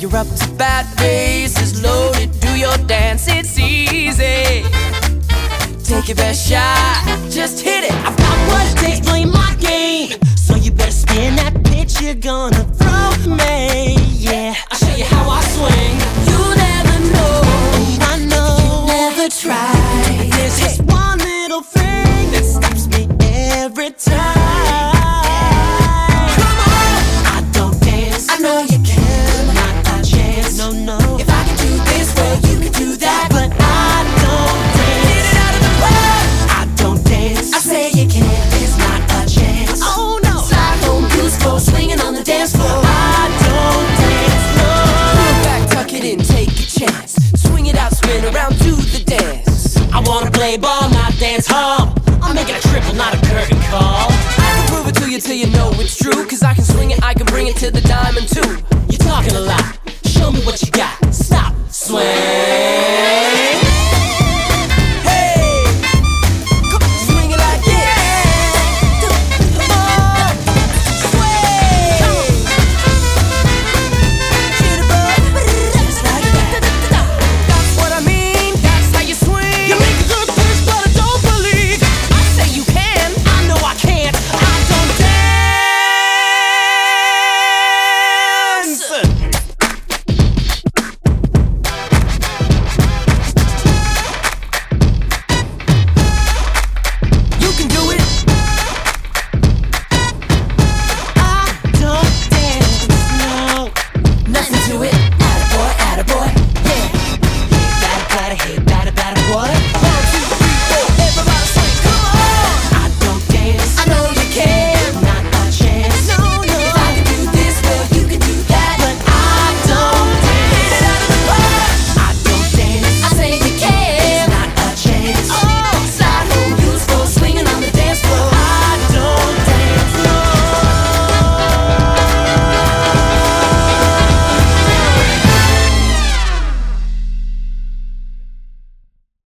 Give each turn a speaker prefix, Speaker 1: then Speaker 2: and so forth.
Speaker 1: you're up to bat, bass is loaded, do your dance, it's easy. Take your best shot, just hit it.
Speaker 2: I've got what it takes, play my game. So you better spin that pitch you're gonna throw me. Yeah, I'll show you how I swing.
Speaker 1: You'll never know,
Speaker 2: Oh, I know.
Speaker 1: you never try.
Speaker 2: There's just one little thing that stops me every time.
Speaker 1: Come on,
Speaker 2: I don't dance.
Speaker 1: I know you can.
Speaker 2: Not a chance. No, no.
Speaker 1: If I can do this, well, you can do that.
Speaker 2: But I don't dance.
Speaker 1: Get it out of the way.
Speaker 2: I don't dance.
Speaker 1: I say you can.
Speaker 2: There's not a chance.
Speaker 1: Oh no, slide home, blues floor, swinging on the dance floor.
Speaker 2: I don't dance. No.
Speaker 1: Pull back, tuck it in, take a chance. Swing it out, spin around, do the dance.
Speaker 2: I wanna play ball, not dance hall. I'm making a triple, not a curtain call.
Speaker 1: I can prove it to you till you know it's true. Cause I can swing it, I can bring it to the diamond too.